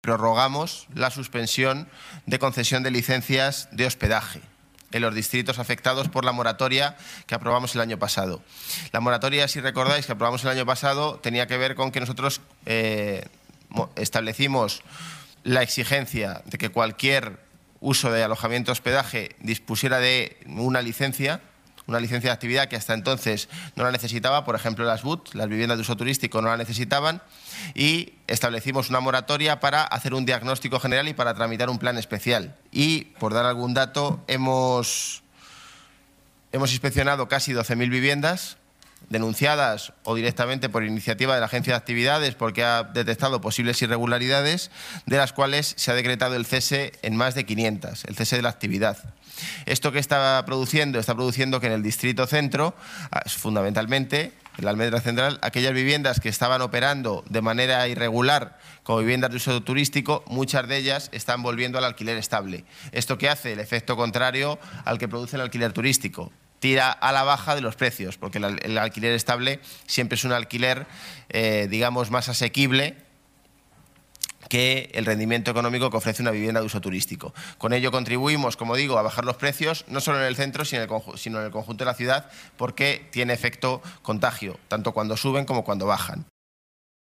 prorrogamos la suspensión de concesión de licencias de hospedaje en los distritos afectados por la moratoria que aprobamos el año pasado. La moratoria, si recordáis, que aprobamos el año pasado, tenía que ver con que nosotros establecimos la exigencia de que cualquier uso de alojamiento hospedaje dispusiera de una licencia de actividad que hasta entonces no la necesitaba, por ejemplo las BUT, las viviendas de uso turístico, no la necesitaban, y establecimos una moratoria para hacer un diagnóstico general y para tramitar un plan especial. Y, por dar algún dato, hemos inspeccionado casi 12.000 viviendas denunciadas o directamente por iniciativa de la Agencia de Actividades porque ha detectado posibles irregularidades, de las cuales se ha decretado el cese en más de 500, el cese de la actividad. ¿Esto qué está produciendo? Está produciendo que en el distrito centro, fundamentalmente, en la Almendra Central, aquellas viviendas que estaban operando de manera irregular como viviendas de uso turístico, muchas de ellas están volviendo al alquiler estable. ¿Esto qué hace? El efecto contrario al que produce el alquiler turístico. Tira a la baja de los precios, porque el alquiler estable siempre es un alquiler, digamos, más asequible que el rendimiento económico que ofrece una vivienda de uso turístico. Con ello contribuimos, como digo, a bajar los precios, no solo en el centro, sino en el conjunto de la ciudad, porque tiene efecto contagio, tanto cuando suben como cuando bajan.